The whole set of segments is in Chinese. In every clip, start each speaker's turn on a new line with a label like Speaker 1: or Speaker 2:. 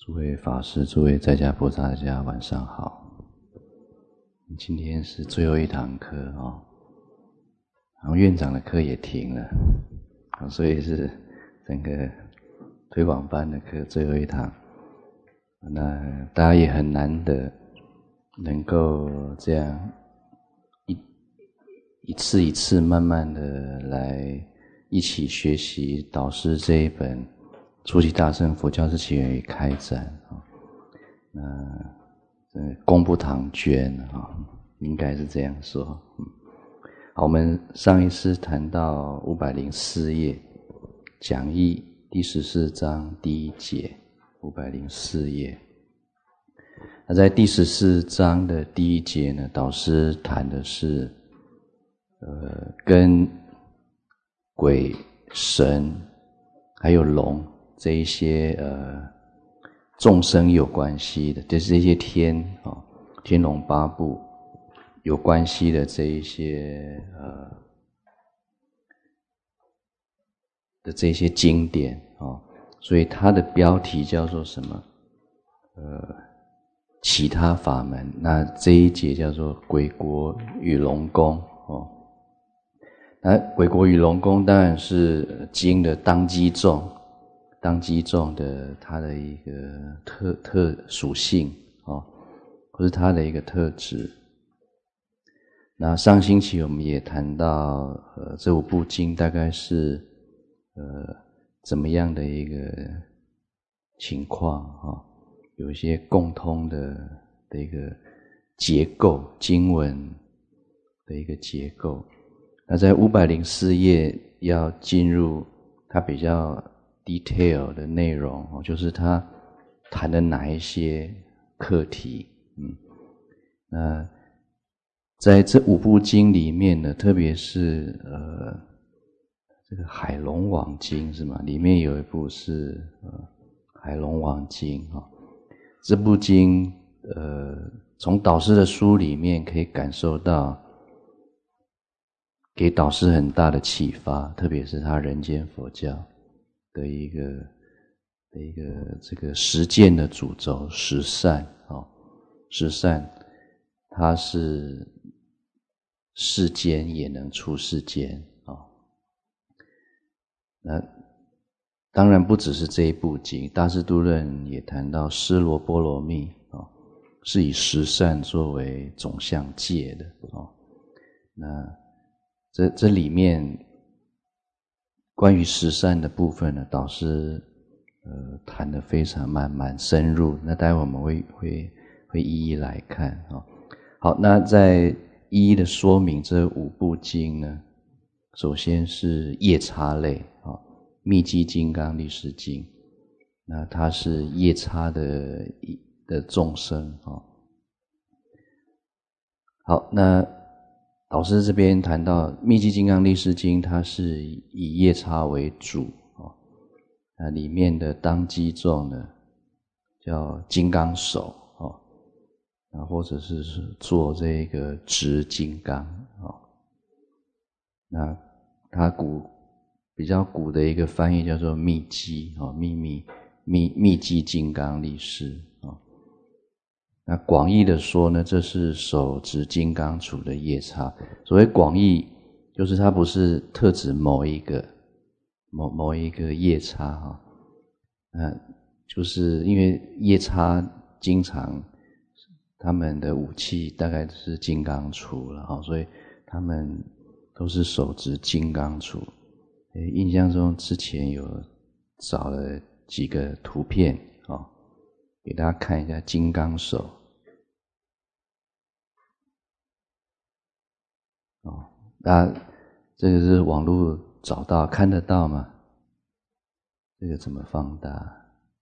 Speaker 1: 诸位法师、诸位在家菩萨大家晚上好。今天是最后一堂课哦，然后院长的课也停了，所以是整个推广班的课最后一堂。那大家也很难得能够这样一次一次慢慢的来一起学习导师这一本初级大乘佛教之起源与开展功不唐捐应该是这样说。好，我们上一次谈到504页讲义第14章第1节，504页。那在第14章的第1节呢，导师谈的是跟鬼神还有龙这一些众生有关系的，就是这些天龙八部有关系的这一些这些经典所以它的标题叫做什么？其他法门。那这一节叫做鬼国与龙宫那鬼国与龙宫当然是经的当机众的它的一个特属性或是它的一个特质。那上星期我们也谈到这5部经大概是怎么样的一个情况有一些共通的一个结构，经文的一个结构。那在504页要进入它比较 detail 的内容就是它谈的哪一些课题。那在这5部经里面呢，特别是这个海龙王经是吗？里面有一部是海龙王经这部经从导师的书里面可以感受到给导师很大的启发，特别是他人间佛教的一个这个实践的主轴十善十善它是世间也能出世间那当然不只是这一部经，大智度论也谈到尸罗波罗蜜是以十善作为总相戒的那这里面关于十善的部分呢，导师谈得非常蛮深入，那待会我们会一一来看好，那在一一的说明这5部经呢，首先是夜叉类密积金刚力士经，那它是夜叉的众生好，那导师这边谈到密积金刚力士经，它是以夜叉为主那里面的当机众呢叫金刚手或者是做这个执金刚那它比较古的一个翻译叫做密积密积金刚力士那广义的说呢，这是手执金刚杵的夜叉。所谓广义就是它不是特指某一个夜叉就是因为夜叉经常他们的武器大概是金刚杵了所以他们都是手执金刚杵。印象中之前有找了几个图片给大家看一下金刚手那这个是网络找到看得到吗？这个怎么放大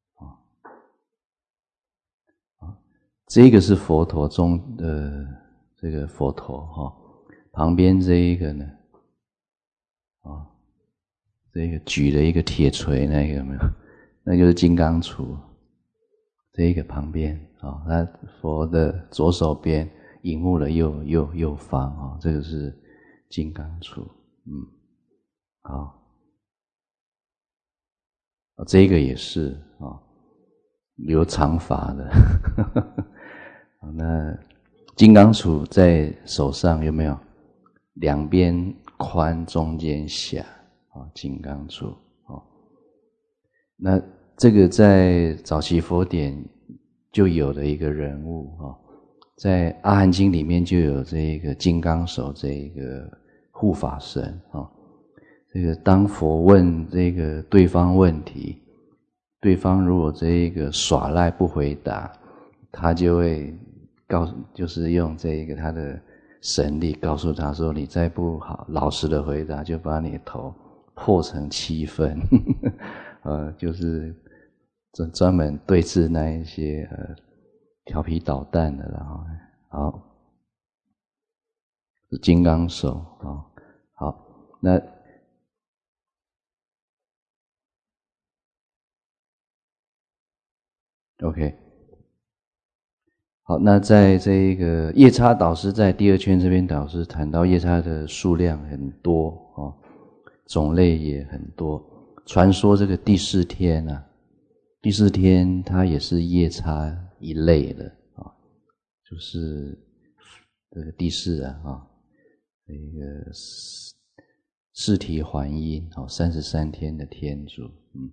Speaker 1: 这个是佛陀中的这个佛陀旁边这一个呢这个举了一个铁锤那个有没有？那就是金刚杵。这一个旁边那佛的左手边荧幕的右方这个是金刚杵。好，这个也是留长发的。那金刚杵在手上有没有？两边宽，中间狭，金刚杵。那这个在早期佛典就有的一个人物，在阿含经里面就有这个金刚手这个护法神。这个当佛问这个对方问题，对方如果这个耍赖不回答，他就会就是用这个他的神力告诉他说，你再不好老实的回答，就把你的头破成7分。就是专门对治那一些调皮捣蛋的啦。好，是金刚手。好，那OK。好，那在这个夜叉导师在第2圈这边，导师谈到夜叉的数量很多，种类也很多。传说这个第4天啊，第4天它也是夜叉一类的，就是这个第4啊，这个四体还阴，33天的天主。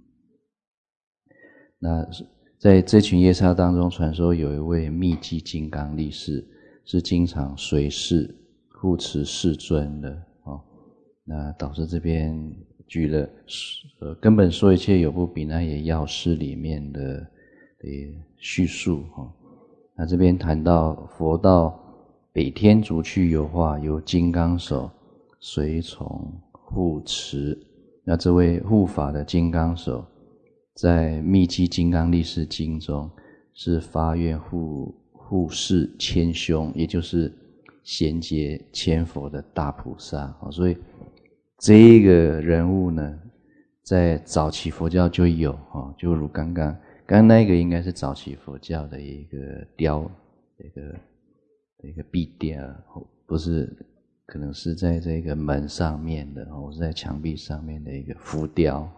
Speaker 1: 那在这群夜叉当中，传说有一位密寂金刚力士，是经常随侍护持世尊的。那导师这边举了根本说一切有部比那耶药师里面的叙述。那这边谈到佛到北天竺去游化，由金刚手随从护持。那这位护法的金刚手在密寂金刚力士经中是发愿护世千凶，也就是衔接千佛的大菩萨。所以这一个人物呢，在早期佛教就有，就如刚刚那个应该是早期佛教的一个雕，一个壁雕，不是，可能是在这个门上面的，或是在墙壁上面的一个浮雕。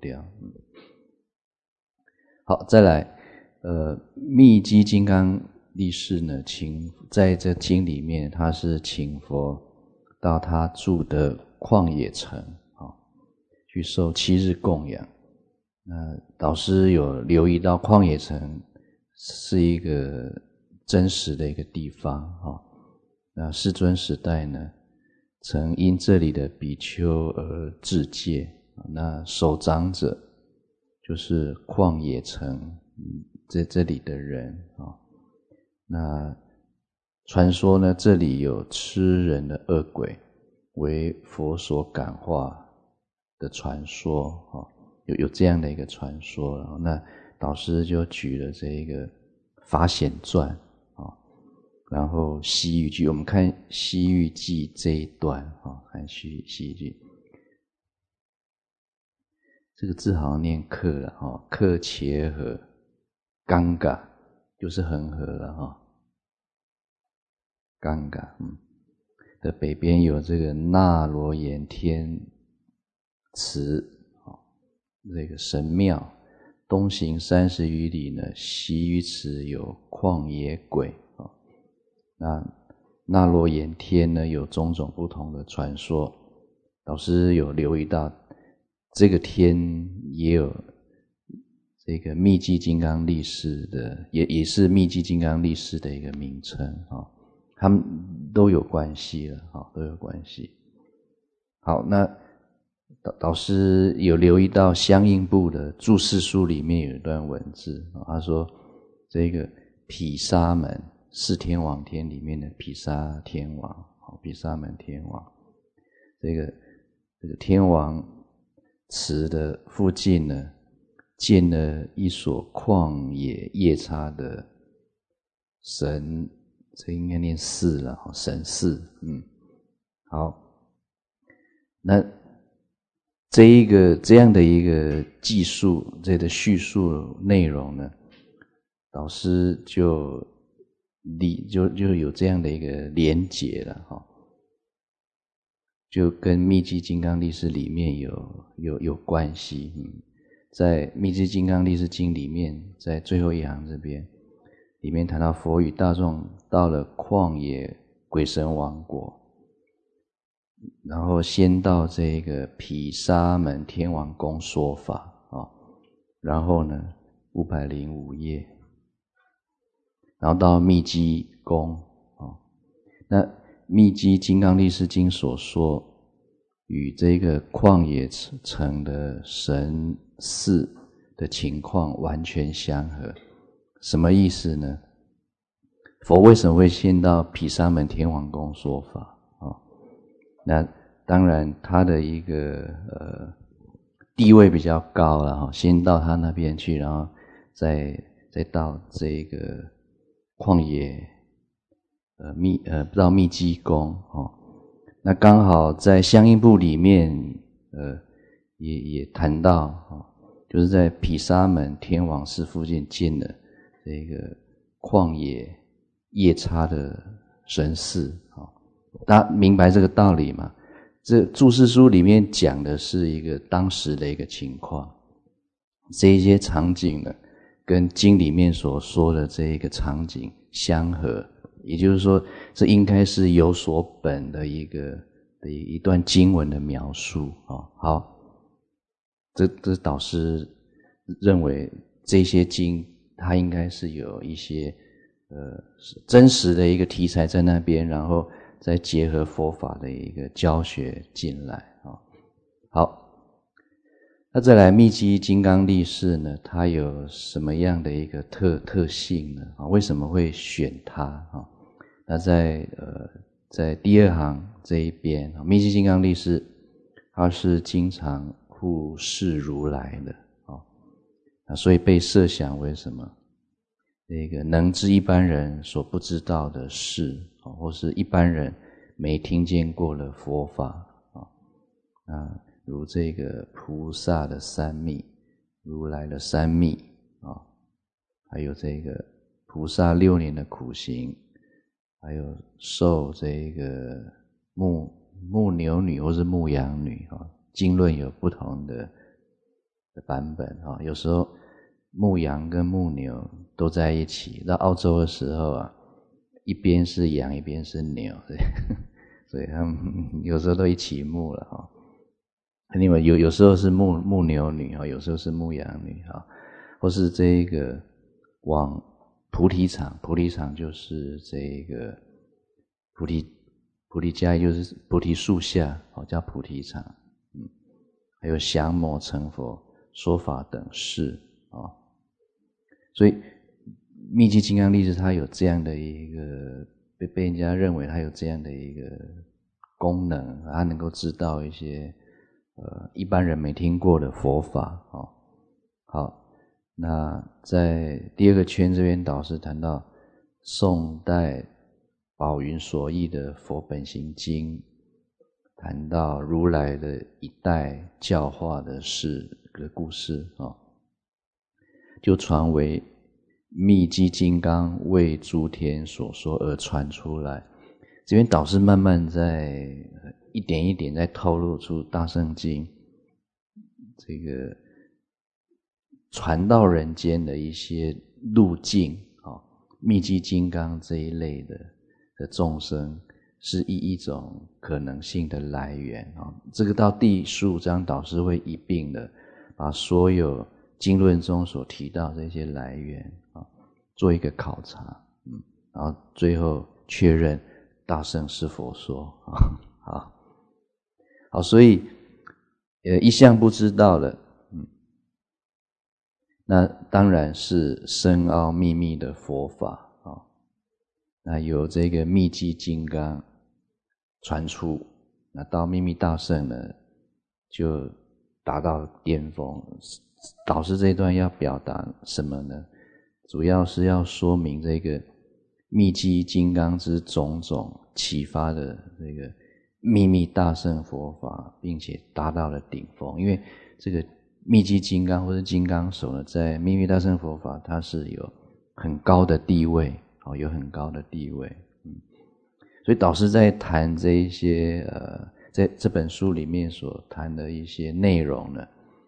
Speaker 1: 好，再来，密寂金刚力士呢，在这经里面，他是请佛到他住的旷野城，去受7日供养。那导师有留意到旷野城是一个真实的一个地方。那世尊时代呢，曾因这里的比丘而致戒。那首长者就是旷野城在这里的人。那传说呢，这里有吃人的恶鬼为佛所感化的传说，有这样的一个传说。那导师就举了这个法显传，然后西域记，我们看西域记这一段，看西域记，这个字好像念克了，克切河冈嘎，就是恒河了，冈嘎的北边有这个那罗延天池，这个神庙，东行30余里呢，西于此有旷野鬼。那罗延天呢，有种种不同的传说。老师有留意到这个天也有这个密寂金刚力士的，也是密寂金刚力士的一个名称。他们都有关系了，都有关系。好，那导师有留意到相应部的注释书里面有一段文字，他说这个毗沙门4天王天里面的毗沙天王，毗沙门天王，这个天王池的附近呢，建了一所旷野夜叉的神，这应该念寺了，神寺。好，那这样的一个记述，这个叙述内容呢，导师就有这样的一个连结了，就跟密寂金刚力士里面有关系。 在《密集金刚力士经》里面，在最后一行这边，里面谈到佛与大众到了旷野鬼神王国，然后先到这个毗沙门天王宫说法然后呢505页，然后到密集宫那密集金刚力士经所说与这个旷野城的神寺的情况完全相合。什么意思呢？佛为什么会先到毗沙门天王宫说法那当然他的一个地位比较高了先到他那边去，然后再到这个旷野到密集宫那刚好在相应部里面也谈到就是在毗沙门天王寺附近建了这个旷野夜叉的神寺大家明白这个道理吗？这注释书里面讲的是一个当时的一个情况，这一些场景呢跟经里面所说的这一个场景相合，也就是说这应该是有所本的一段经文的描述好，这导师认为这些经它应该是有一些真实的一个题材在那边，然后再结合佛法的一个教学进来好，那再来密集金刚力士呢，它有什么样的一个特性呢为什么会选它那在第二行这一边密集金刚力士它是经常护世如来的所以被设想为什么这个能知一般人所不知道的事或是一般人没听见过的佛法如这个菩萨的三密，如来的三密还有这个菩萨6年的苦行，还有受这个牧牛女或是牧羊女经论有不同的版本有时候牧羊跟牧牛都在一起，到澳洲的时候一边是羊一边是牛所以他们有时候都一起牧了另外有时候是牧牛女有时候是牧羊女或是这个往菩提场，菩提场就是这个菩提迦叶，就是菩提树下叫菩提场还有降魔成佛说法等事所以密集金刚力士它有这样的一个被人家认为它有这样的一个功能，它能够知道一些一般人没听过的佛法好，那在第二个圈这边导师谈到宋代宝云所译的《佛本行经》，谈到如来的一代教化的故事就传为密集金刚为诸天所说而传出来。这边导师慢慢在一点一点在透露出大圣经这个传到人间的一些路径密集金刚这一类的众生是一种可能性的来源这个到第15章导师会一并的把所有经论中所提到这些来源做一个考察然后最后确认大圣是佛说好，所以一向不知道的那当然是深奥秘密的佛法那由这个密集金刚传出，那到秘密大圣呢就达到巅峰。导师这一段要表达什么呢？主要是要说明这个密集金刚之种种启发的这个秘密大乘佛法，并且达到了顶峰。因为这个密集金刚或者金刚手呢，在秘密大乘佛法它是有很高的地位有很高的地位所以导师在谈这一些在这本书里面所谈的一些内容呢，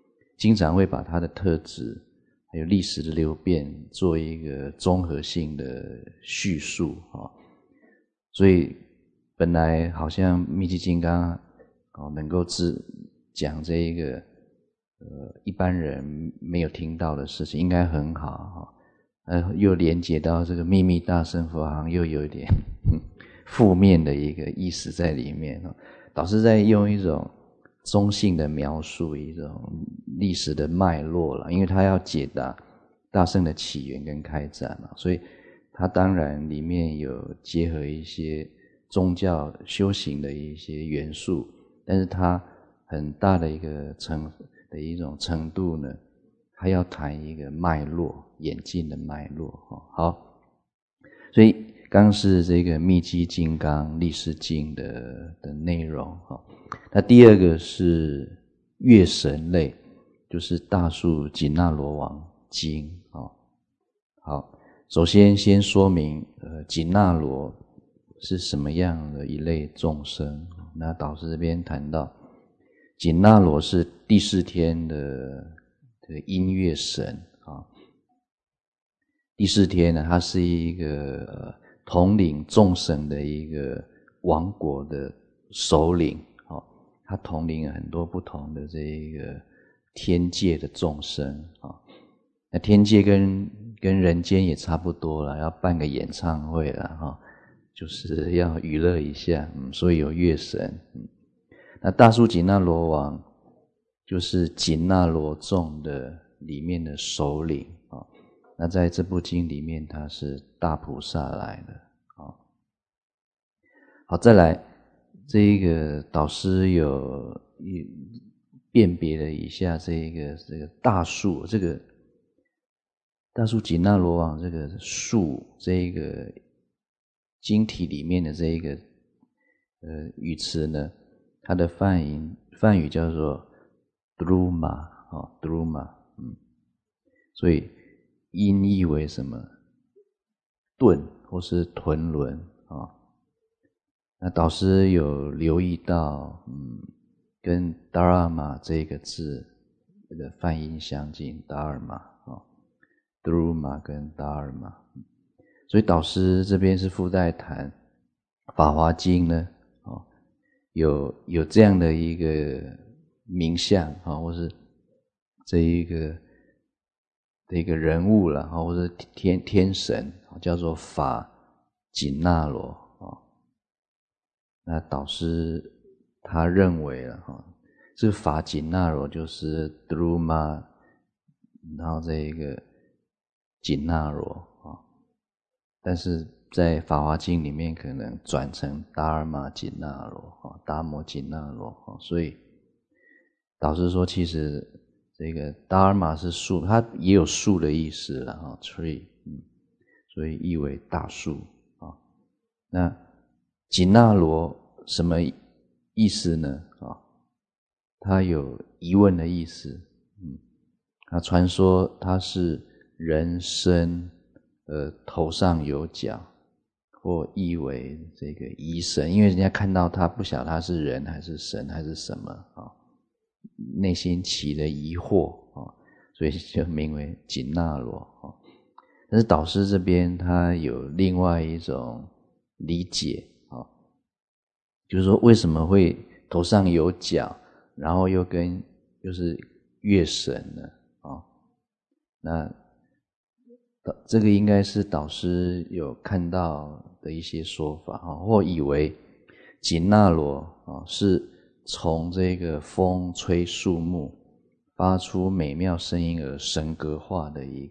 Speaker 1: 经常会把它的特质还有历史的流变做一个综合性的叙述所以本来好像密集金刚能够讲这一个一般人没有听到的事情，应该很好又连接到这个秘密大乘佛行，又有一点负面的一个意思在里面导师在用一种中性的描述，一种历史的脉络了，因为他要解答大乘的起源跟开展嘛，所以他当然里面有结合一些宗教修行的一些元素，但是他很大的一种程度呢，他要谈一个脉络，演进的脉络好，所以刚是这个密积金刚历世经的内容那第二个是月神类，就是大树紧那罗王经好，首先说明紧那罗是什么样的一类众生。那导师这边谈到紧那罗是第四天的音乐神第四天呢，他是一个统领众神的一个王国的首领他统领了很多不同的这个天界的众生那天界跟人间也差不多了，要办个演唱会了就是要娱乐一下所以有乐神那大树紧那罗王就是紧那罗众的里面的首领那在这部经里面他是大菩萨来的好，再来这一个导师有辨别了一下这个大树，这个大树紧那罗王这个树，这个经体里面的这一个语词呢，它的梵语叫做 druma druma 所以音译为什么盾或是臀轮那导师有留意到跟达尔玛这个字的梵音相近，达尔玛druma 跟达尔玛所以导师这边是附带谈法华经呢有这样的一个名相或是这一个人物啦或是天神叫做法紧那罗那导师他认为这个法紧那罗就是 druma 然后这一个紧那罗但是在法华经里面可能转成达尔玛紧那罗达摩紧那罗所以导师说其实这个达尔玛是树，它也有树的意思啦tree 所以译为大树那紧那罗什么意思呢它有疑问的意思那传说它是人身头上有角，或译为这个疑神，因为人家看到他不晓得他是人还是神还是什么内心起了疑惑所以就名为紧那罗但是导师这边他有另外一种理解就是说为什么会头上有角，然后又是月神呢那这个应该是导师有看到的一些说法或以为紧那罗是从这个风吹树木发出美妙声音而神格化的一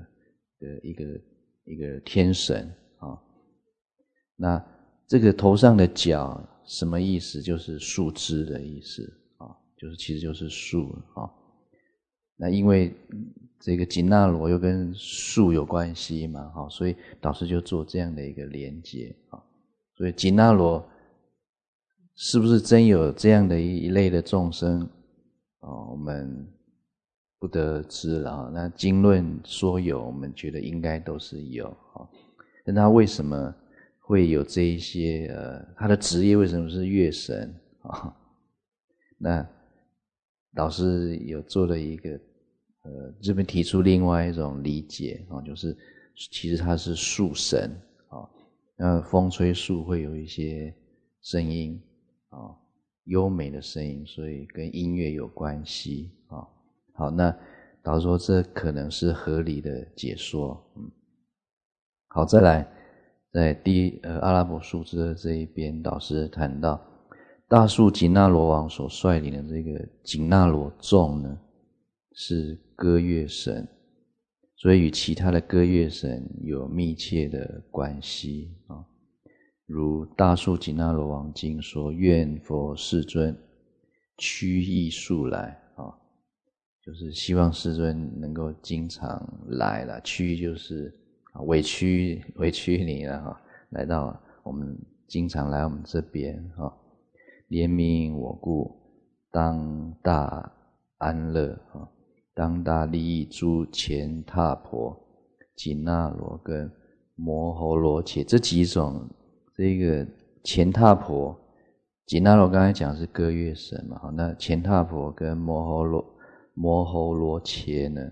Speaker 1: 个天神那这个头上的角什么意思？就是树枝的意思其实就是树那因为这个紧那罗又跟树有关系嘛所以导师就做这样的一个连结所以紧那罗是不是真有这样的一类的众生我们不得知了那经论说有，我们觉得应该都是有但他为什么会有这一些他的职业为什么是月神那老师有做了一个这边提出另外一种理解就是其实它是树神那风吹树会有一些声音优美的声音，所以跟音乐有关系好，那导师说这可能是合理的解说。好，再来在阿拉伯数字的这一边，导师谈到大树紧那罗王所率领的这个紧那罗众呢，是歌乐神，所以与其他的歌乐神有密切的关系如大树紧那罗王经说，愿佛世尊趋意速来就是希望世尊能够经常来了，趋就是委屈你了来到我们经常来我们这边怜悯我故，当大安乐当大利益诸乾闼婆、紧那罗跟摩吼罗伽这几种。这个乾闼婆、紧那罗刚才讲是歌乐神嘛那乾闼婆跟摩吼罗伽呢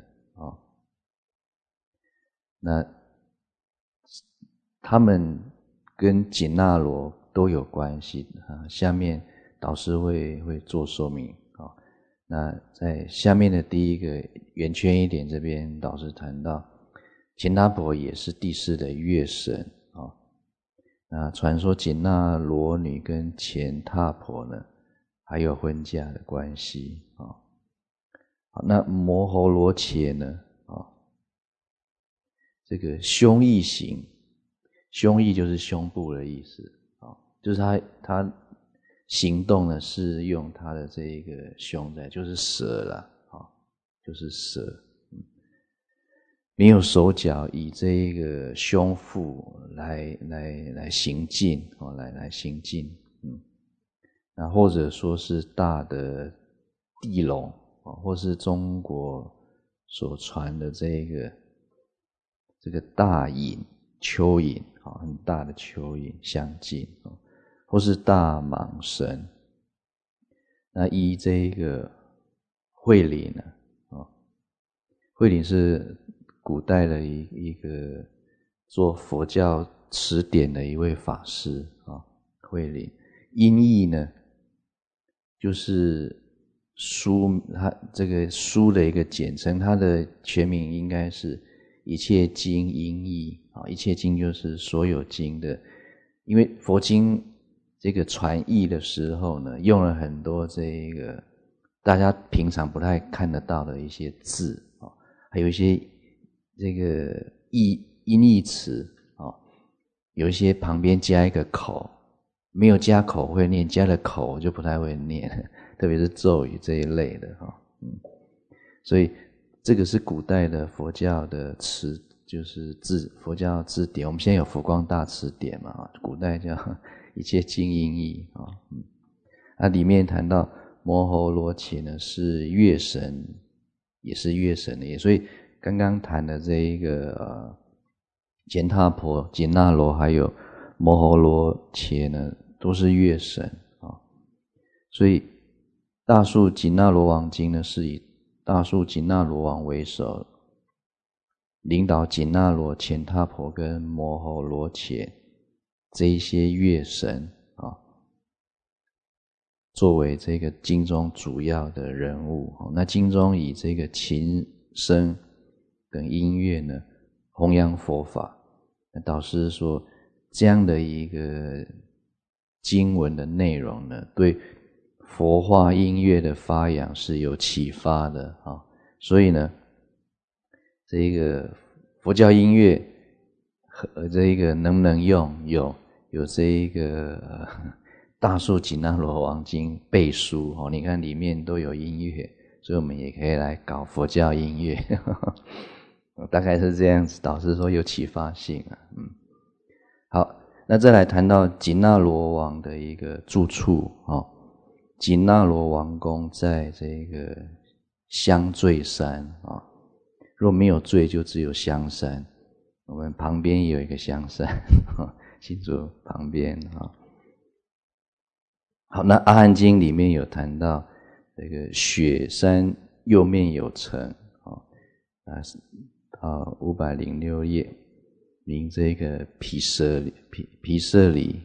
Speaker 1: 那他们跟紧那罗都有关系下面导师会做说明那在下面的第一个圆圈一点这边，导师谈到乾闼婆也是第四的乐神那传说紧那罗女跟乾闼婆呢还有婚嫁的关系好，那摩吼罗伽呢这个胸臆形，胸臆就是胸部的意思就是他行动呢是用他的这一个胸在，就是蛇啦就是蛇没有手脚，以这一个胸腹来行进来行进那或者说是大的地龙或是中国所传的这个大隐蚯蚓很大的蚯蚓相近或是大蟒神。那依这个慧领呢慧领是古代的一个做佛教词典的一位法师慧领。音译呢就是书，它这个书的一个简称，它的全名应该是一切经音译一切经就是所有经的，因为佛经这个传译的时候呢，用了很多这个大家平常不太看得到的一些字还有一些这个音译词有一些旁边加一个口，没有加口会念，加了口就不太会念，特别是咒语这一类的所以这个是古代的佛教的词，就是佛教字典，我们现在有佛光大词典嘛古代叫一切经音译里面谈到摩吼罗伽呢是乐神，也是乐神的所以刚刚谈的这一个乾闼婆、紧那罗还有摩吼罗伽呢都是乐神所以大树紧那罗王经呢是以大树紧那罗王为首，领导紧那罗、乾闼婆跟摩吼罗伽这一些乐神作为这个经中主要的人物那经中以这个琴声等音乐呢弘扬佛法。那导师说这样的一个经文的内容呢，对佛化音乐的发扬是有启发的所以呢这个佛教音乐和这一个能不能用，有这一个大树紧那罗王经背书你看里面都有音乐，所以我们也可以来搞佛教音乐大概是这样子，导师说有启发性好，那再来谈到紧那罗王的一个住处紧那罗王宫在这个香坠山如果没有坠就只有香山，我们旁边也有一个香山新竹旁边好，那阿含经里面有谈到这个雪山右面有城506页，名这个毗舍离毗舍离。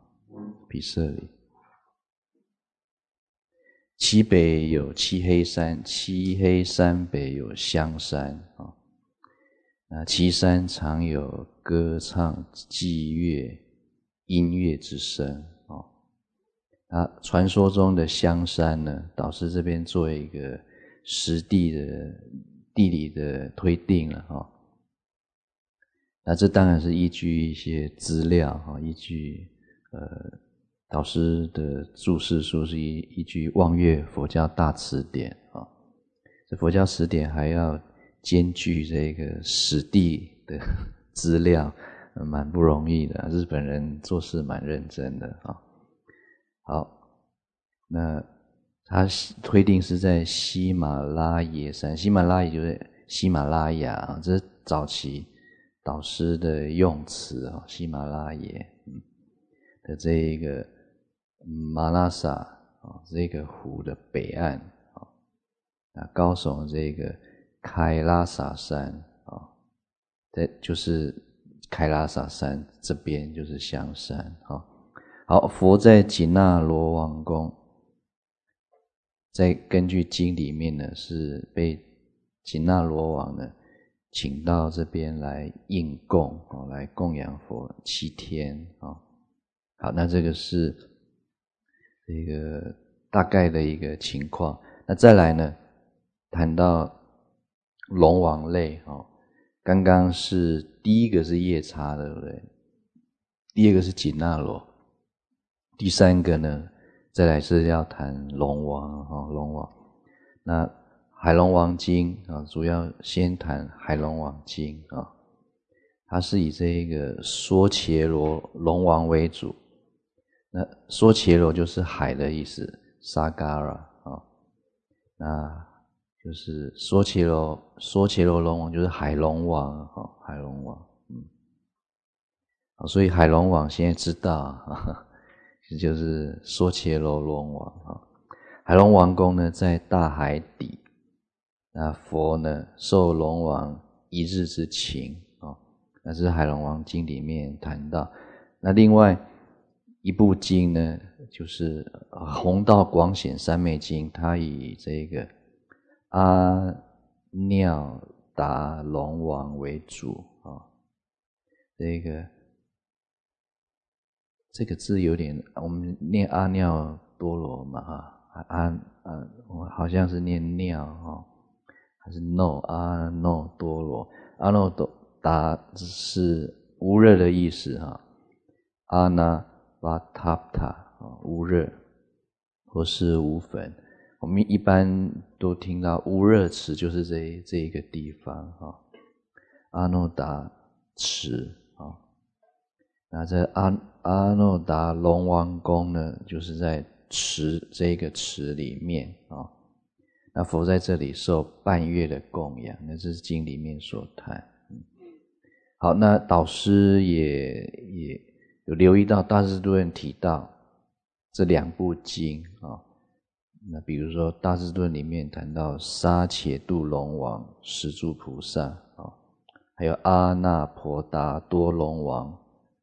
Speaker 1: 其北有漆黑山，漆黑山北有香山其山常有歌唱伎乐音乐之声传说中的香山呢，导师这边做一个实地的地理的推定了那这当然是依据一些资料依据导师的注释书是依据望岳佛教大辞典这佛教辞典还要兼具这个实地的资料，蛮不容易的，日本人做事蛮认真的好，那他推定是在喜马拉雅山，喜马拉雅就是喜马拉雅这是早期导师的用词喜马拉雅的这一个马拉萨这个湖的北岸高耸这个开拉萨山这就是开拉萨山这边就是香山好，佛在紧那罗王宫，在根据经里面呢是被紧那罗王呢请到这边来应供来供养佛7天好，那这个是这个大概的一个情况。那再来呢，谈到龙王类刚刚是第一个是夜叉，对不对？第二个是紧那罗，第三个呢，再来是要谈龙王龙王。那海龙王经主要先谈海龙王经它是以这个娑伽罗龙王为主。那娑伽罗就是海的意思，沙嘎拉那就是娑伽罗龙王就是海龙王海龙王所以海龙王现在知道就是娑伽罗龙王海龙王宫呢在大海底，那佛呢受龙王一日之情那是海龙王经里面谈到。那另外一部经呢就是弘道广显三昧经，它以这个阿耨达龙王为主这个字有点我们念阿耨多罗嘛好像是念耨还是 no 阿耨多罗，阿耨多达是无热的意思阿那瓦塔塔无热或是无粉，我们一般都听到无热池就是这一个地方阿耨达池那这阿耨达龙王宫呢就是在这个池里面那佛在这里受半月的供养，那这是经里面所谈好，那导师也有留意到大智度论提到这2部经那比如说大智度论里面谈到沙伽度龙王十住菩萨还有阿那婆达多龙王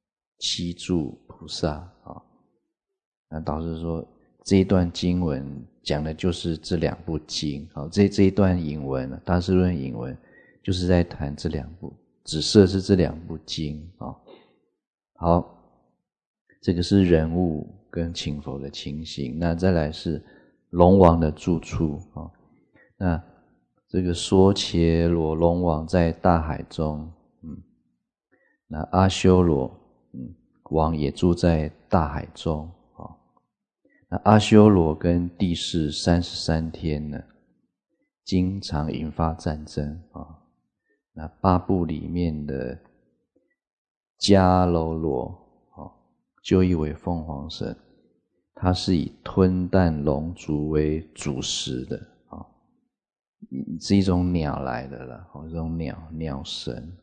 Speaker 1: 7住菩萨那导师说这一段经文讲的就是这2部经这一段引文大智度论引文就是在谈这2部，只设是这2部经好，这个是人物跟请佛的情形。那再来是龙王的住处那这个娑伽罗龙王在大海中那阿修罗王也住在大海中那阿修罗跟帝释33天呢经常引发战争那8部里面的迦楼罗就译为凤凰神，它是以吞啖龙族为主食的是一种鸟来的啦这种鸟神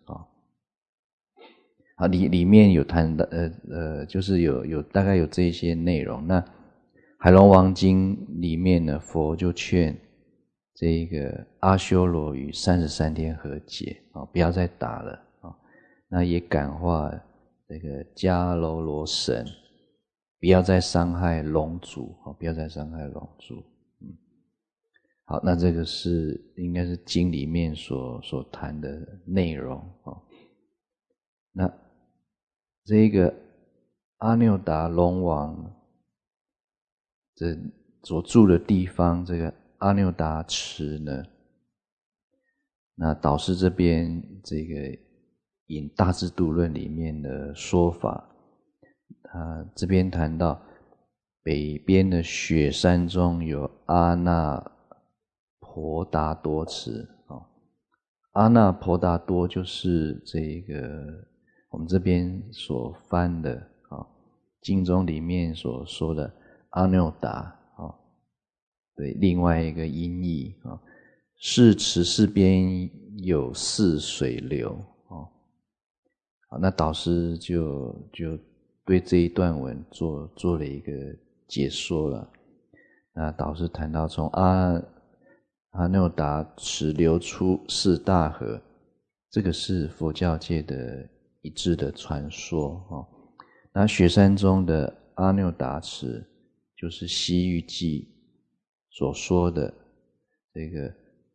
Speaker 1: 里面有谈的就是有大概有这些内容。那海龙王经里面呢，佛就劝这个阿修罗于33天和解不要再打了那也感化这个迦楼罗神，不要再伤害龙族不要再伤害龙族。好，那这个是应该是经里面所谈的内容那这个阿耨达龙王这所住的地方，这个阿耨达池呢，那导师这边这个引《大智度论》里面的说法，他这边谈到北边的雪山中有阿那婆达多池阿那婆达多就是这个我们这边所翻的经中里面所说的阿耨达对，另外一个音译是池四边有四水流好，那导师就对这一段文做了一个解说了。那导师谈到从阿耨达池流出四大河，这个是佛教界的一致的传说那雪山中的阿耨达池，就是《西域记》所说的这个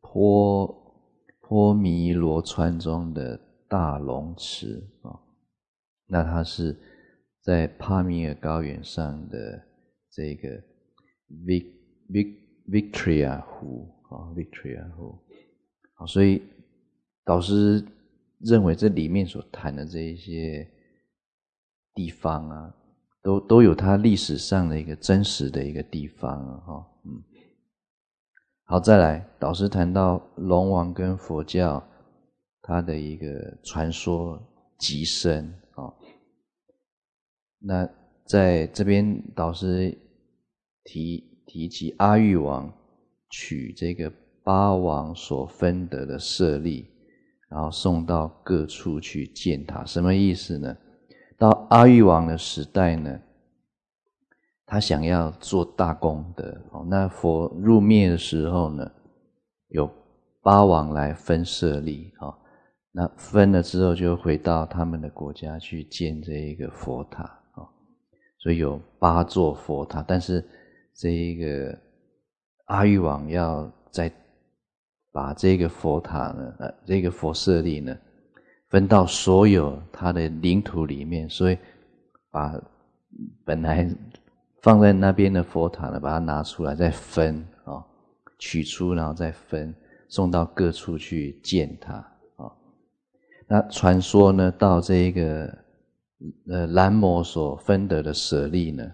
Speaker 1: 波弥罗川中的大龙池那它是在帕米尔高原上的这个 Victoria 湖Victoria 湖好，所以导师认为这里面所谈的这一些地方都有它历史上的一个真实的一个地方好，再来导师谈到龙王跟佛教它的一个传说极深那在这边导师提起阿育王取这个八王所分得的舍利，然后送到各处去践踏，什么意思呢？到阿育王的时代呢，他想要做大功德那佛入灭的时候呢，有八王来分舍利那分了之后就回到他们的国家去建这一个佛塔所以有8座佛塔，但是这一个阿育王要再把这个佛塔呢这个佛舍利呢分到所有他的领土里面，所以把本来放在那边的佛塔呢把它拿出来再分取出然后再分送到各处去建塔那传说呢到这一个蓝摩所分得的舍利呢，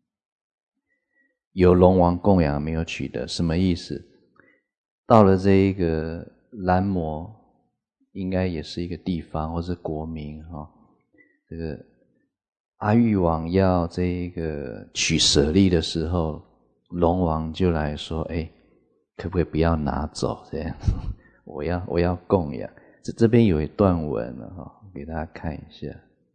Speaker 1: 有龙王供养没有取得，什么意思？到了这一个蓝摩，应该也是一个地方或是国民这个阿育王要这一个取舍利的时候，龙王就来说：“可不可以不要拿走？这样我要供养。”这边有一段文给大家看一下。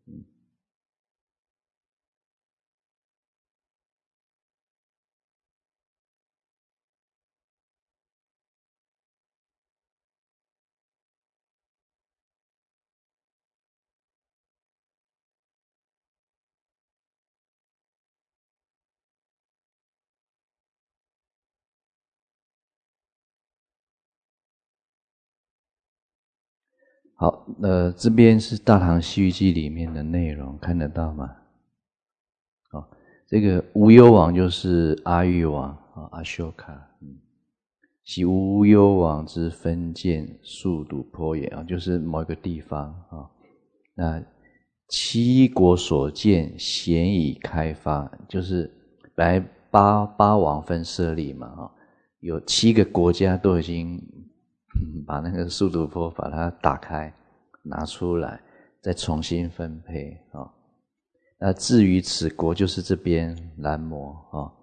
Speaker 1: 好，这边是《大唐西域记》里面的内容，看得到吗？这个无忧王就是阿育王阿修卡，其无忧王之分见速度颇也就是某一个地方那七国所见咸已开发，就是本来八王分舍利嘛有7个国家都已经把那个速度波把它打开拿出来再重新分配那至于此国就是这边蓝摩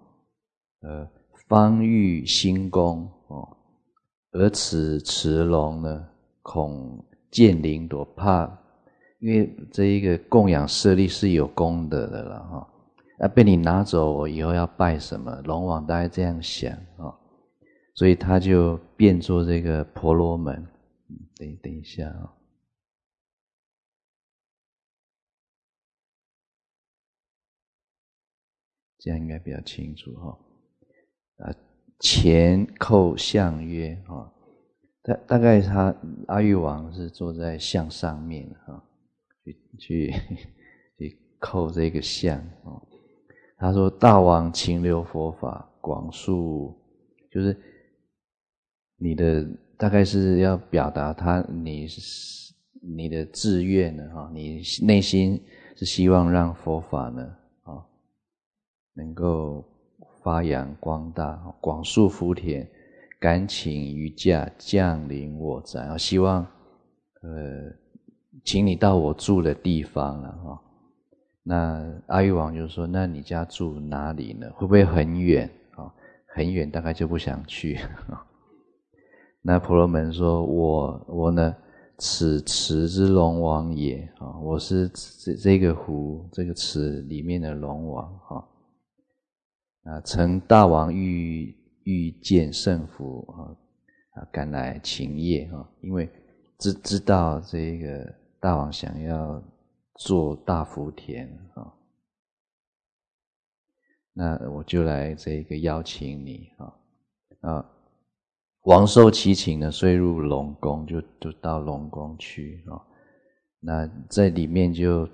Speaker 1: 方欲兴功而此池龙呢恐见灵夺，怕因为这一个供养舍利是有功德的了被你拿走，我以后要拜什么？龙王大概这样想啊，所以他就变作这个婆罗门。等一下啊，这样应该比较清楚哈。前叩相曰啊，大概阿育王是坐在像上面啊，去叩这个像啊。他说：“大王请留佛法，广述，就是你的大概是要表达你的志愿呢哈，你内心是希望让佛法呢啊能够发扬光大，广树福田，敢请于驾降临我宅，希望请你到我住的地方了哈。”那阿育王就说：“那你家住哪里呢？会不会很远啊？很远，大概就不想去。”那婆罗门说：“我呢，此池之龙王也啊，我是这个湖这个池里面的龙王啊。曾大王欲见圣福啊，赶来请谒啊，因为知道这个大王想要做大福田啊，那我就来这个邀请你啊。王受其请呢，遂入龙宫，就到龙宫去啊。那在里面就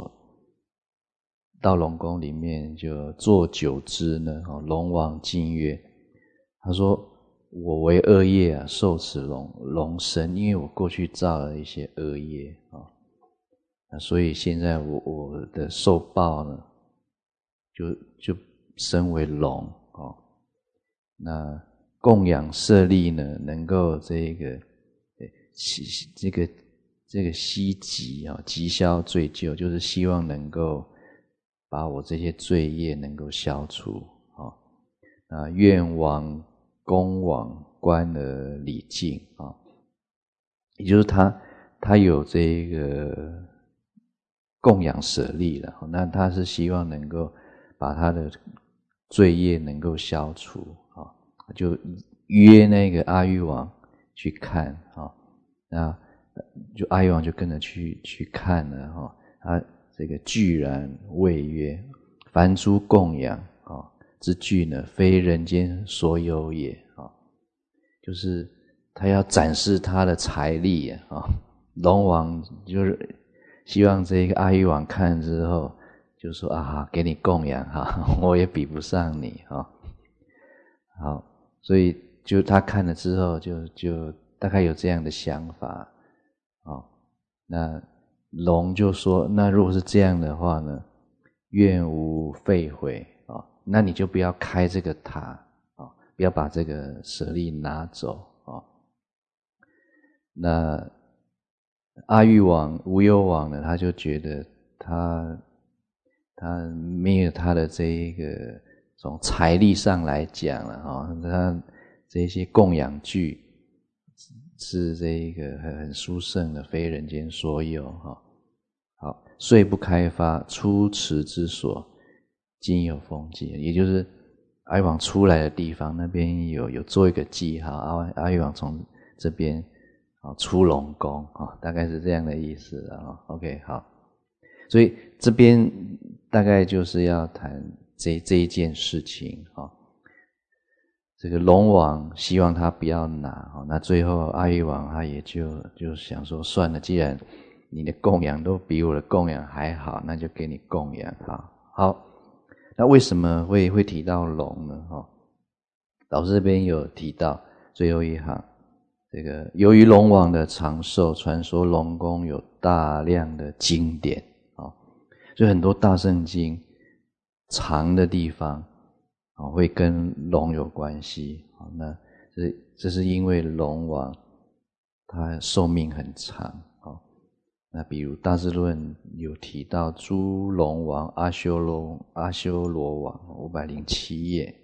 Speaker 1: 到龙宫里面就坐久之呢。龙王敬曰：他说我为恶业啊，受此龙身，因为我过去造了一些恶业啊，所以现在我的受报呢，就身为龙哦。那供养舍利呢，能够这个希集啊，集消罪咎，就是希望能够把我这些罪业能够消除啊。愿往公往观而礼敬啊，也就是他有这个供养舍利了，那他是希望能够把他的罪业能够消除啊，就约那个阿育王去看啊，那就阿育王就跟着去看了哈，他这个居然谓曰：凡诸供养之具呢，非人间所有也啊，就是他要展示他的财力啊。龙王就是希望这个阿育王看之后就说啊，给你供养哈，我也比不上你哈。好，所以就他看了之后就大概有这样的想法那龙就说：那如果是这样的话呢，愿无废毁那你就不要开这个塔不要把这个舍利拿走那阿育王无忧王呢，他就觉得他没有他的这一个从财力上来讲了他这些供养具是这一个很殊胜的，非人间所有好，遂不开发出池之所，今有封记，也就是阿育王出来的地方，那边有做一个记号，阿育王从这边出龙宫大概是这样的意思OK 好，所以这边大概就是要谈这一件事情这个龙王希望他不要拿那最后阿育王他也就想说算了，既然你的供养都比我的供养还好，那就给你供养好，那为什么会提到龙呢老师这边有提到最后一行，这个由于龙王的长寿，传说龙宫有大量的经典所以很多大圣经长的地方会跟龙有关系那这是因为龙王他寿命很长那比如大智论有提到诸龙王阿修罗王507页，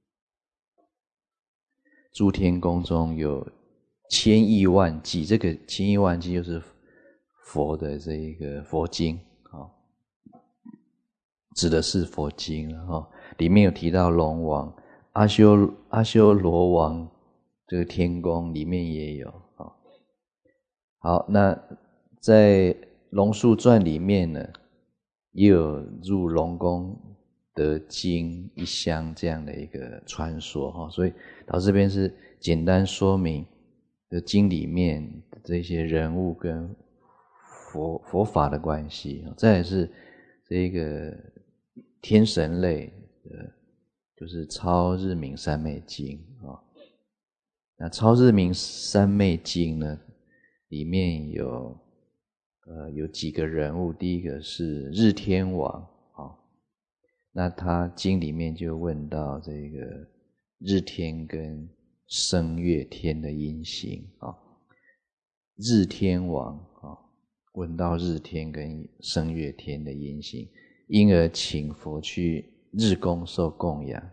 Speaker 1: 诸天宫中有千亿万计，这个千亿万计就是佛的这一个佛经指的是佛经了里面有提到龙王、阿修罗王，这个天宫里面也有好，那在龙树传里面呢，也有入龙宫得经一香这样的一个传说所以到这边是简单说明的经里面的这些人物跟佛法的关系再来是这个天神类的，就是超日明三昧经那超日明三昧经呢，里面有几个人物，第一个是日天王那他经里面就问到这个日天跟声月天的因行日天王问到日天跟声月天的因行，因而请佛去日宫受供养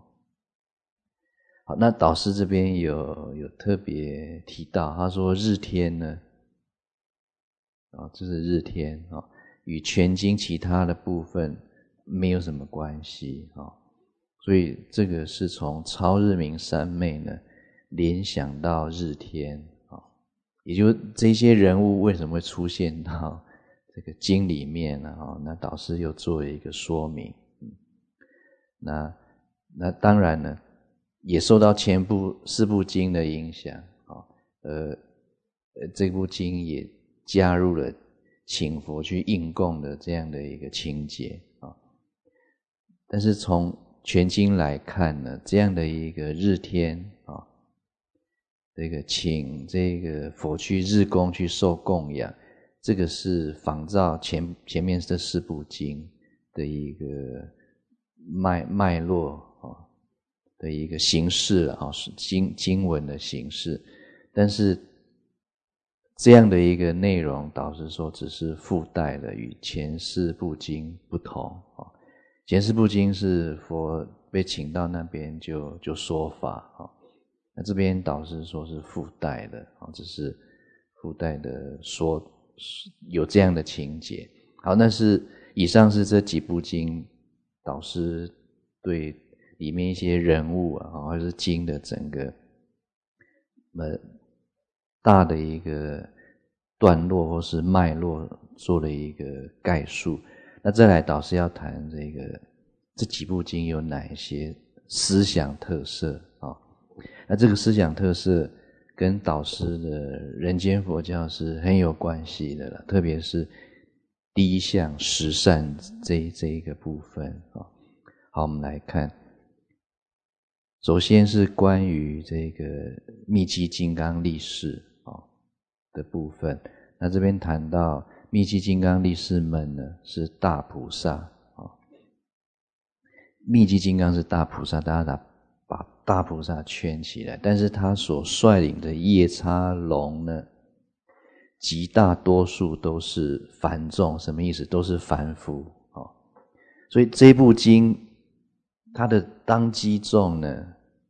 Speaker 1: 好，那导师这边有特别提到，他说日天呢这是日天与全经其他的部分没有什么关系所以这个是从超日明三昧呢联想到日天也就是这些人物为什么会出现到这个经里面呢那导师又做了一个说明那当然呢也受到前四部经的影响这部经也加入了请佛去应供的这样的一个情节但是从全经来看呢，这样的一个日天这个请这个佛去日宫去受供养，这个是仿照前面这四部经的一个脉络的一个形式是经文的形式，但是这样的一个内容导师说只是附带的，与前四部经不同前四部经是佛被请到那边就说法那这边导师说是附带的只是附带的说有这样的情节好，那是以上是这几部经导师对里面一些人物或者是经的整个大的一个段落或是脉络做了一个概述。那再来导师要谈这几部经有哪一些思想特色那这个思想特色跟导师的人间佛教是很有关系的了，特别是第一项十善这一个部分好，我们来看，首先是关于这个密积金刚力士的部分。那这边谈到密积金刚力士们呢是大菩萨密积金刚是大菩萨，大家把大菩萨圈起来，但是他所率领的夜叉龙呢，极大多数都是凡众，什么意思？都是凡夫所以这部经它的当机众呢，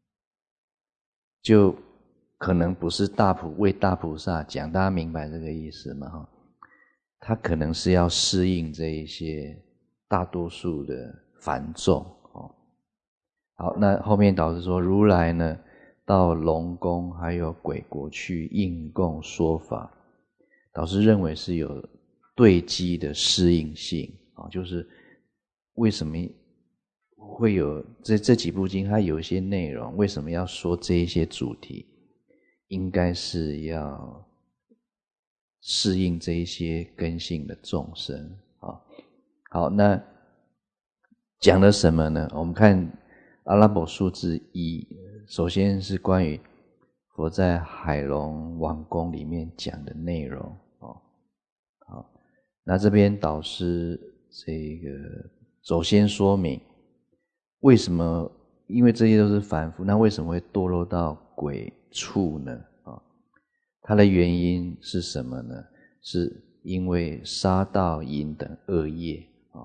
Speaker 1: 就可能不是为大菩萨讲，大家明白这个意思吗？他可能是要适应这一些大多数的凡众好，那后面导师说，如来呢到龙宫还有鬼国去应供说法，导师认为是有对机的适应性就是为什么会有这几部经它有一些内容，为什么要说这一些主题，应该是要适应这一些根性的众生好，那讲了什么呢？我们看阿拉伯数字1，首先是关于佛在海龙王宫里面讲的内容好，那这边导师首先说明为什么，因为这些都是凡夫，那为什么会堕落到鬼畜呢它的原因是什么呢？是因为杀盗淫等恶业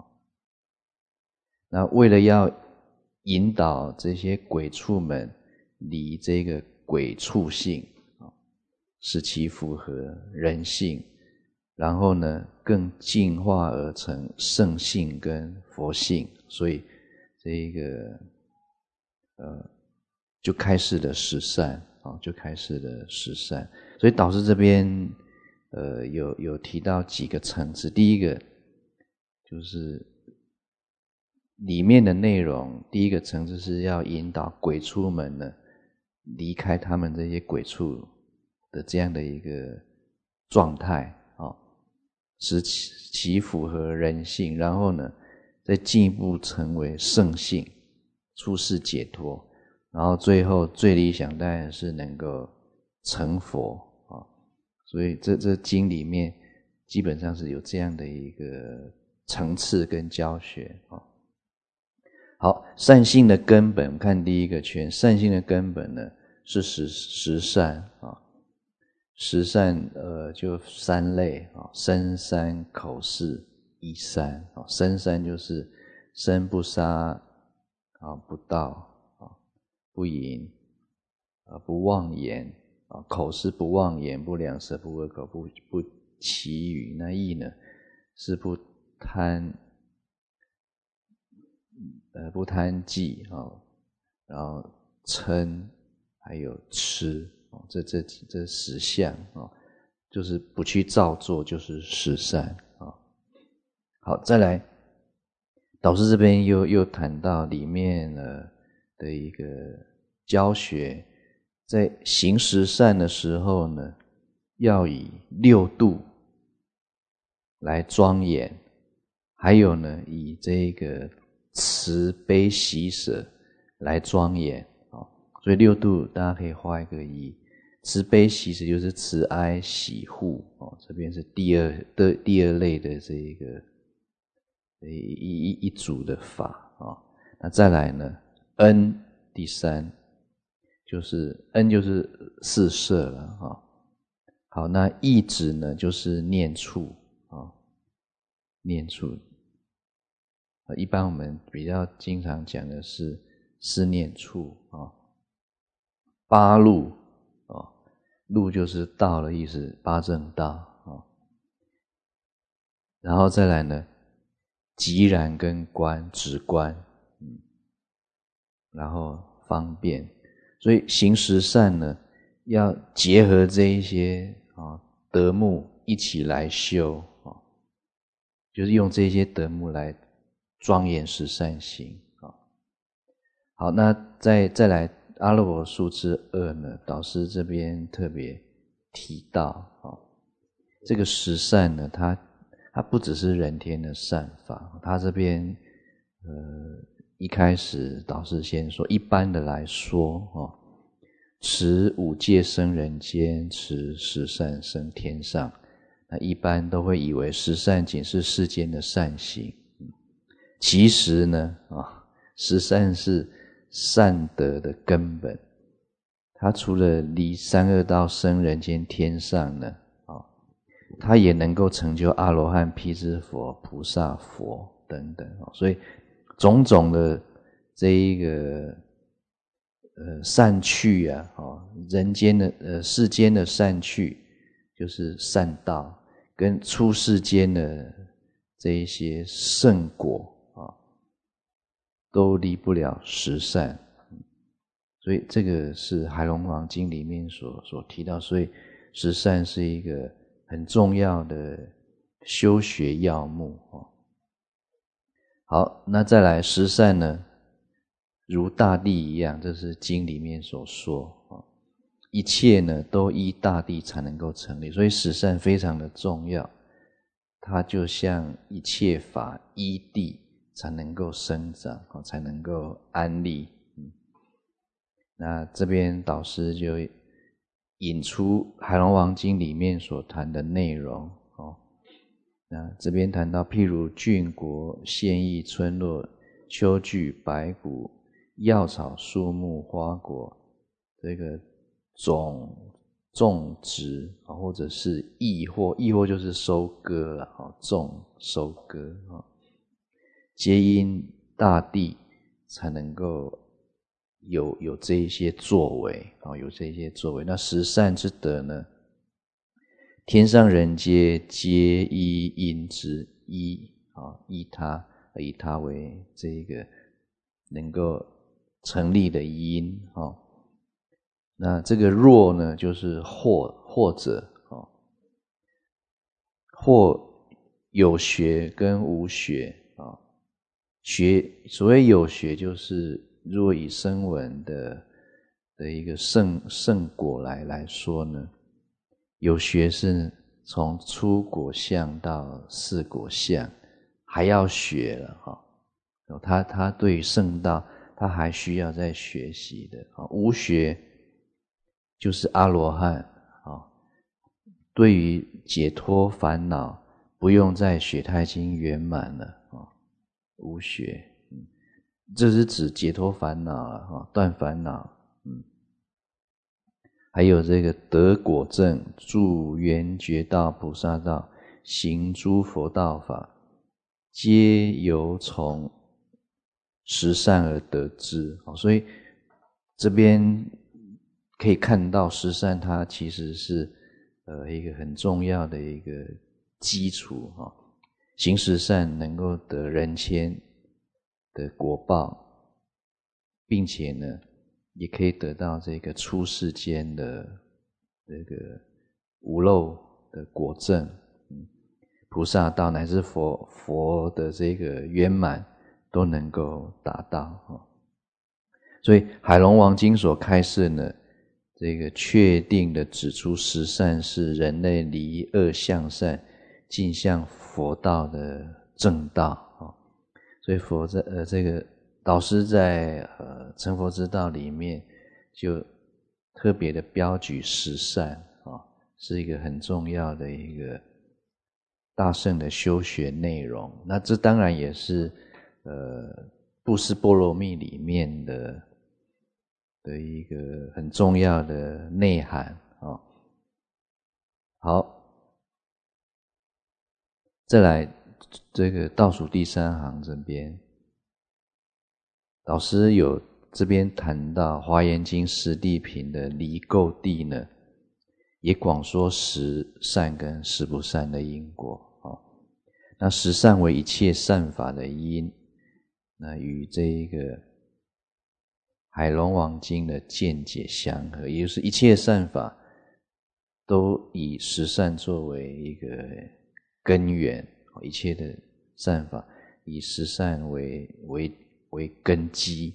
Speaker 1: 那为了要引导这些鬼畜们离这个鬼畜性使其符合人性， 然后呢更进化而成圣性跟佛性，所以这个就开始了十善就开始了十善。所以导师这边有提到几个层次，第一个就是里面的内容，第一个层次是要引导鬼畜们呢离开他们这些鬼畜的这样的一个状态使其符合人性，然后呢再进一步成为圣性，出世解脱，然后最后最理想当然是能够成佛所以这经里面基本上是有这样的一个层次跟教学好，善性的根本，看第一个圈，善性的根本呢是十善十善就三类身三口四意三身三就是身不杀不盗不淫不妄言口是不妄言，不两舌，不恶口，不绮语。那意呢是不贪忌然后嗔还有痴这十项就是不去造作，就是十善好，再来导师这边又谈到里面的一个教学，在行十善的时候呢，要以六度来庄严，还有呢以这个慈悲喜舍来庄严所以六度大家可以画一个以慈悲喜舍就是慈哀喜护这边是第二类的这一个一组的法那再来呢恩第三就是恩就是四摄了好，那意指呢就是念处念处一般我们比较经常讲的是思念处八路路就是道的意思，八正道然后再来呢寂然跟观止观然后方便，所以行十善呢要结合这一些德目一起来修就是用这些德目来庄严十善行好，那再来阿罗罗数之二呢，导师这边特别提到这个十善呢它不只是人天的善法，它这边一开始导师先说一般的来说持五戒生人间，持十善生天上，那一般都会以为十善仅是世间的善行其实呢十善是善德的根本，它除了离三恶道生人间天上呢它也能够成就阿罗汉、辟支佛、菩萨佛等等所以种种的这一个善趣人间的世间的善趣就是善道，跟出世间的这一些圣果都离不了十善，所以这个是海龙王经里面所提到，所以十善是一个很重要的修学要目好，那再来十善呢如大地一样，这是经里面所说一切呢都依大地才能够成立，所以十善非常的重要，它就像一切法依地才能够生长才能够安立那这边导师就引出海龙王经里面所谈的内容那这边谈到譬如郡国、县邑、村落、丘聚、白骨、药草、树木、花果这个种植或者是易货，易货就是收割了收割皆因大地才能够有这一些作为有这一些作为。那十善之德呢天上人皆依因之，依他，以他为这个能够成立的因。那这个若呢，就是或者，或有学跟无学。所谓有学，就是若以声闻的一个圣果来说呢，有学是从初果相到四果相，还要学了。他对于圣道，他还需要再学习的。无学就是阿罗汉。对于解脱烦恼，不用在雪胎经圆满了。无学，这是指解脱烦恼了，断烦恼。还有这个得果证，住圆觉道、菩萨道，行诸佛道法，皆由从十善而得之。所以这边可以看到十善它其实是一个很重要的一个基础。行十善能够得人天的果报，并且呢也可以得到这个出世间的这个无漏的果证。菩萨道乃至佛的这个圆满都能够达到。所以海龙王经所开示呢，这个确定的指出十善是人类离恶向善进向佛道的正道。所以这个导师在成佛之道里面就特别的标举十善，是一个很重要的一个大乘的修学内容。那这当然也是布施波罗蜜里面的一个很重要的内涵。好，再来这个倒数第三行这边，老师有这边谈到《华严经》十地品的离垢地呢，也广说十善跟十不善的因果。那十善为一切善法的因，那与这一个海龙王经的见解相合，也就是一切善法都以十善作为一个根源，一切的善法以十善为根基。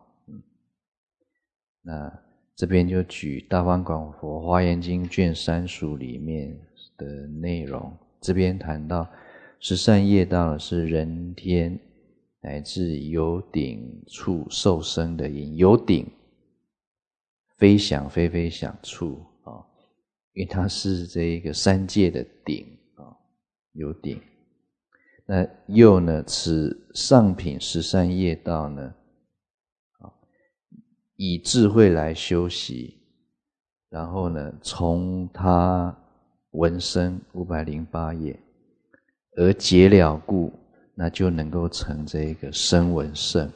Speaker 1: 那这边就举大方广佛华严经卷3属里面的内容，这边谈到十善业道是人天乃至有顶处受生的因。有顶非想非非想处，因为它是这一个三界的顶，有顶。那又呢，此上品十善业道呢，以智慧来修习，然后呢从他闻声508页而解了故，那就能够成这个声闻圣。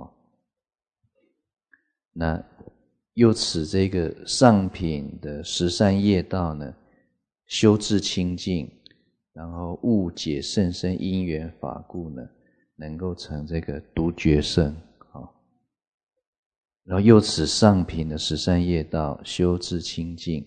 Speaker 1: 那又此这个上品的十善业道呢，修至清净，然后悟解甚深因缘法故呢，能够成这个独觉圣。然后又此上品的十善业道，修至清净，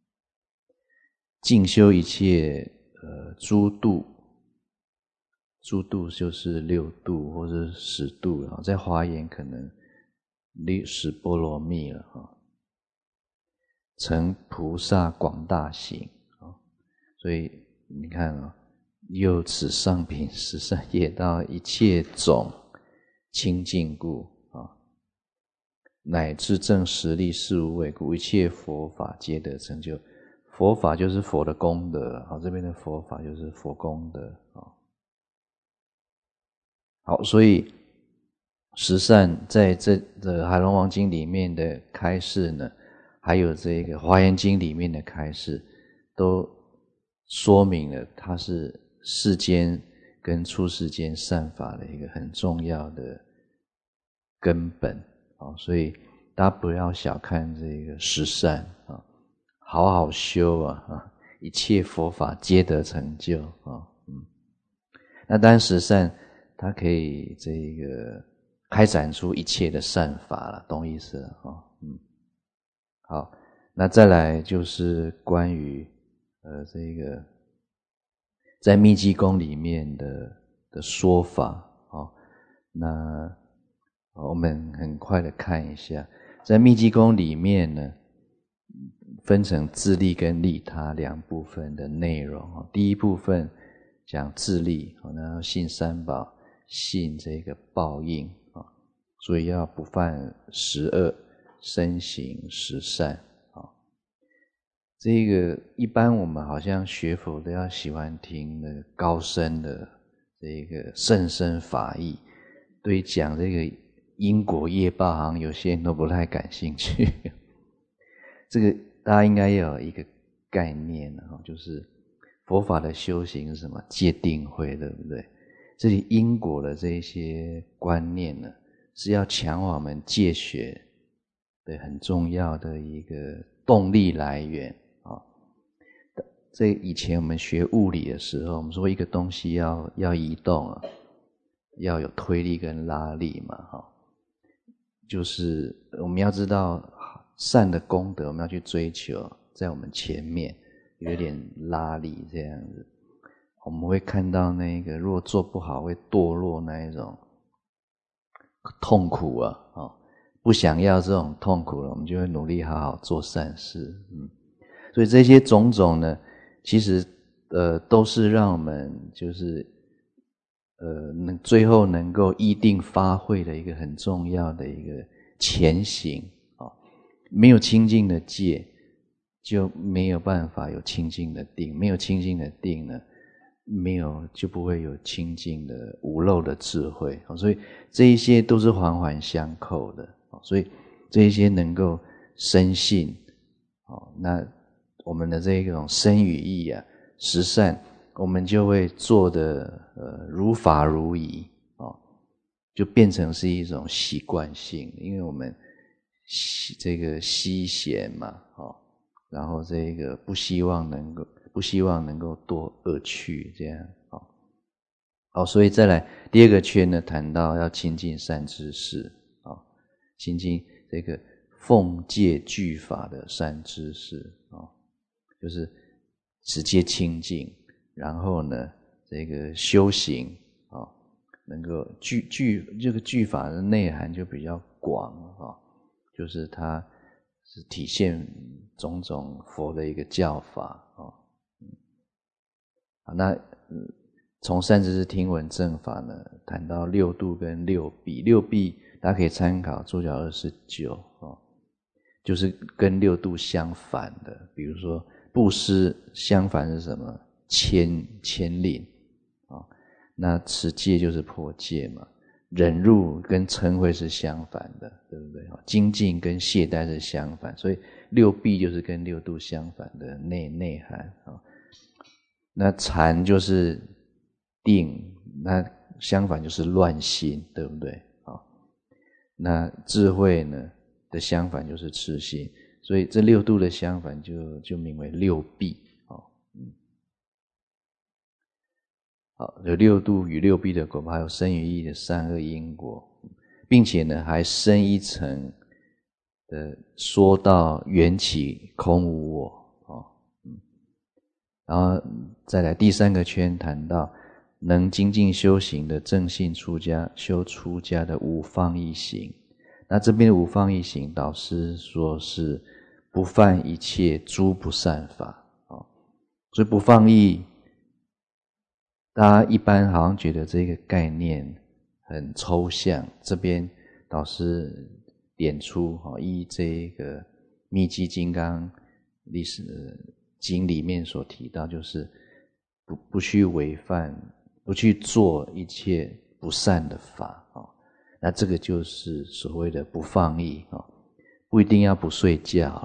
Speaker 1: 净修一切诸度，诸度就是6度或者10度，在华严可能10波罗蜜了，成菩萨广大行。所以你看又此上品十善业道，一切种清净故，乃至正实力事无畏故，一切佛法皆得成就。佛法就是佛的功德，这边的佛法就是佛功德。好，所以十善在这海龙王经里面的开示呢，还有这个华严经里面的开示，都说明了它是世间跟出世间善法的一个很重要的根本。所以大家不要小看这个十善，好好修一切佛法皆得成就啊。那当然十善它可以这个开展出一切的善法了，懂意思了啊？好，那再来就是关于这个在密寂供里面的说法啊。那我们很快的看一下，在密寂供里面呢，分成自利跟利他两部分的内容。第一部分讲自利，然后信三宝，信这个报应，所以要不犯十恶，身行十善。这个一般我们好像学佛都要喜欢听那个高深的这个甚深法义，对讲这个因果业报好像有些人都不太感兴趣。这个大家应该要有一个概念，就是佛法的修行是什么？戒定慧，对不对？这里因果的这些观念呢，是要强化我们戒学的很重要的一个动力来源。这以前我们学物理的时候，我们说一个东西要移动要有推力跟拉力嘛，就是我们要知道善的功德，我们要去追求，在我们前面有点拉力这样子，我们会看到那个如果做不好会堕落那一种痛苦啊，不想要这种痛苦了，我们就会努力好好做善事。所以这些种种呢，其实都是让我们就是最后能够依定发挥的一个很重要的一个前行。没有清净的戒，就没有办法有清净的定，没有清净的定呢，就不会有清净的无漏的智慧。所以这一些都是环环相扣的，所以这一些能够深信，那我们的这种身语意啊十善，我们就会做的如法如仪，就变成是一种习惯性。因为我们这个希贤嘛，然后这个不希望能够堕恶趣，这样。所以再来第二个圈呢，谈到要亲近善知识，亲近这个奉戒具法的善知识，就是直接亲近，然后呢这个修行，能够这个具法的内涵就比较广，就是它是体现种种佛的一个教法。那从善知识听闻正法呢，谈到六度跟六弊。六弊大家可以参考注脚29，就是跟六度相反的。比如说布施相反是什么？牵令，那持戒就是破戒嘛。忍辱跟嗔恚是相反的，对不对？精进跟懈怠是相反，所以六弊就是跟六度相反的内涵。那禅就是定，那相反就是乱心，对不对？那智慧呢的相反就是痴心，所以这六度的相反就名为六弊。有六度与六弊的果报，还有身语意的善恶因果，并且呢还深一层的说到缘起空无我。然后再来第三个圈，谈到能精进修行的正信出家，修出家的无放逸行。那这边的无放逸行，导师说是不犯一切诸不善法。所以不放逸，大家一般好像觉得这个概念很抽象，这边导师点出依这个密寂金刚历史经里面所提到，就是不去违犯，不去做一切不善的法。那这个就是所谓的不放逸，不一定要不睡觉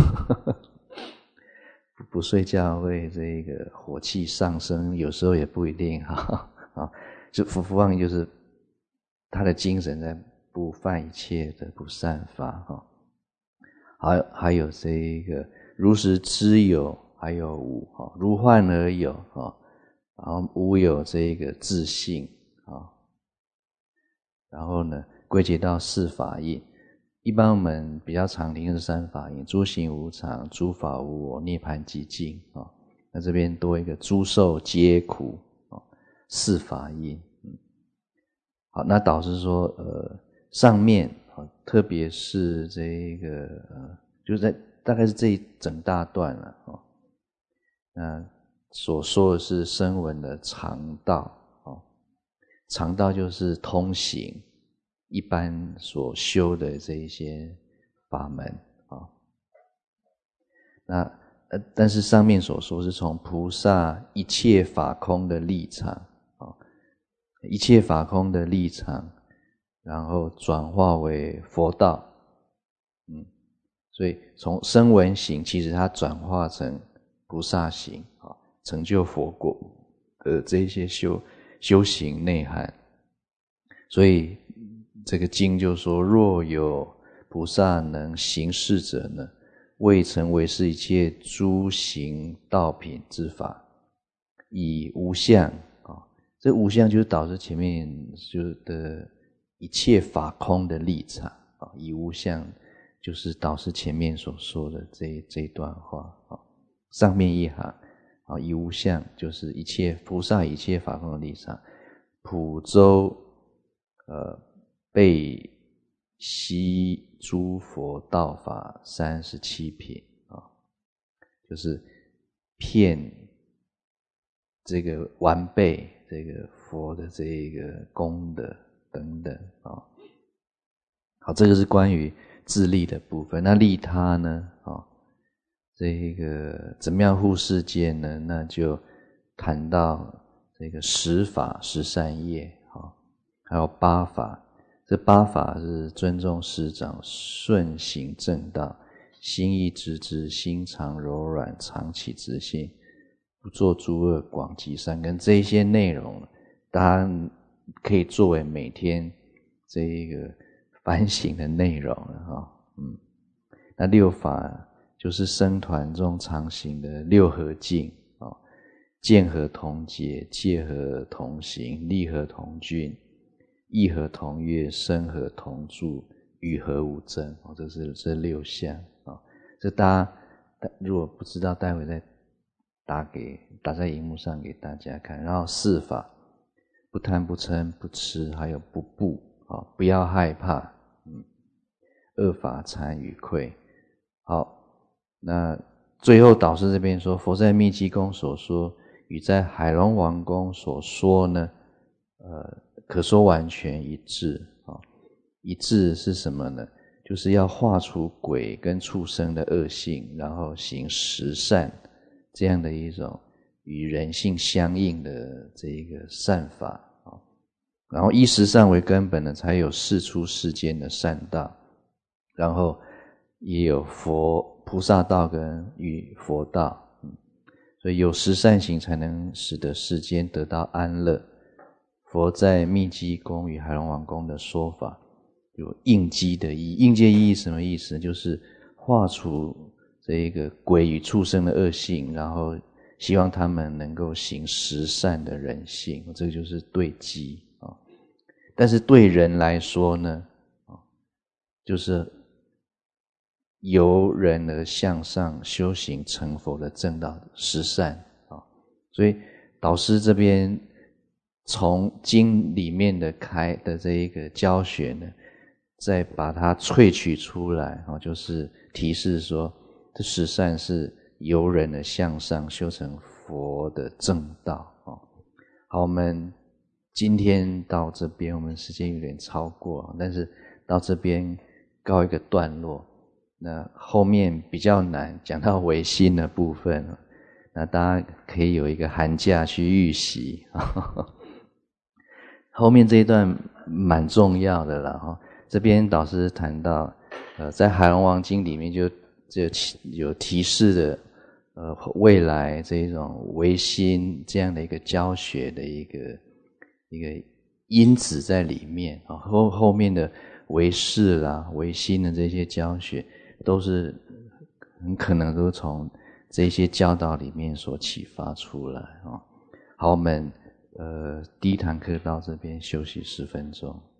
Speaker 1: 不睡觉会这个火气上升，有时候也不一定就不放逸就是他的精神在不犯一切的不善法。还有这个如实知有还有无，如幻而有，然后无有这个自性，然后呢归结到四法印。一般我们比较常听的是三法印：诸行无常、诸法无我、涅槃寂静。那这边多一个诸受皆苦，四法印。好，那导师说，上面特别是这个就是在大概是这一整大段了，那所说的是声闻的常道，常道就是通行一般所修的这一些法门啊。那但是上面所说是从菩萨一切法空的立场，一切法空的立场，然后转化为佛道，所以从声闻行，其实它转化成菩萨行，成就佛果的这一些修行内涵。所以这个经就说，若有菩萨能行事者呢，未曾为是一切诸行道品之法，以无相，这无相就是导致前面就是的一切法空的立场，以无相就是导致前面所说的这一段话，上面一行，以无相就是一切菩萨一切法空的立场，普周备悉诸佛道法37品，就是遍这个完备这个佛的这个功德等等。好，这个是关于自利的部分。那利他呢，这个怎么样护世界呢？那就谈到这个10法10善业，还有8法。这8法是尊重师长，顺行正道，心意直直，心常柔软，常起直性，不做诸恶，广积善根。这一些内容大家可以作为每天这一个反省的内容了。那6法就是僧团中常行的6合敬，见合同解，戒合同行，利合同均，意合同悦，声合同住，语合无争。这是这6项。这大家如果不知道，待会再打在荧幕上给大家看。然后4法，不贪不嗔不痴，还有不怖，不要害怕。2法禅与愧。好，那最后导师这边说，佛在密寂宫所说与在海龙王宫所说呢，可说完全一致。一致是什么呢？就是要化除鬼跟畜生的恶性，然后行十善，这样的一种与人性相应的这一个善法。然后依十善为根本呢，才有世出世间的善道，然后也有菩萨道跟与佛道。所以有十善行才能使得世间得到安乐。佛在密寂宫与海龙王宫的说法有应机的意义。应机的意义什么意思呢？就是化除这一个鬼与畜生的恶性，然后希望他们能够行十善的人性，这个就是对机。但是对人来说呢，就是由人而向上修行成佛的正道十善。所以导师这边从经里面的这一个教学呢，再把它萃取出来，就是提示说这十善是由人而向上修成佛的正道。好，我们今天到这边，我们时间有点超过，但是到这边告一个段落。那后面比较难，讲到唯心的部分，那大家可以有一个寒假去预习。后面这一段蛮重要的啦。这边导师谈到在海龙王经里面就有提示的未来这一种唯心这样的一个教学的一个因子在里面。后面的唯识啦、唯心的这些教学都是很可能都从这些教导里面所启发出来啊。好，我们第一堂课到这边休息10分钟。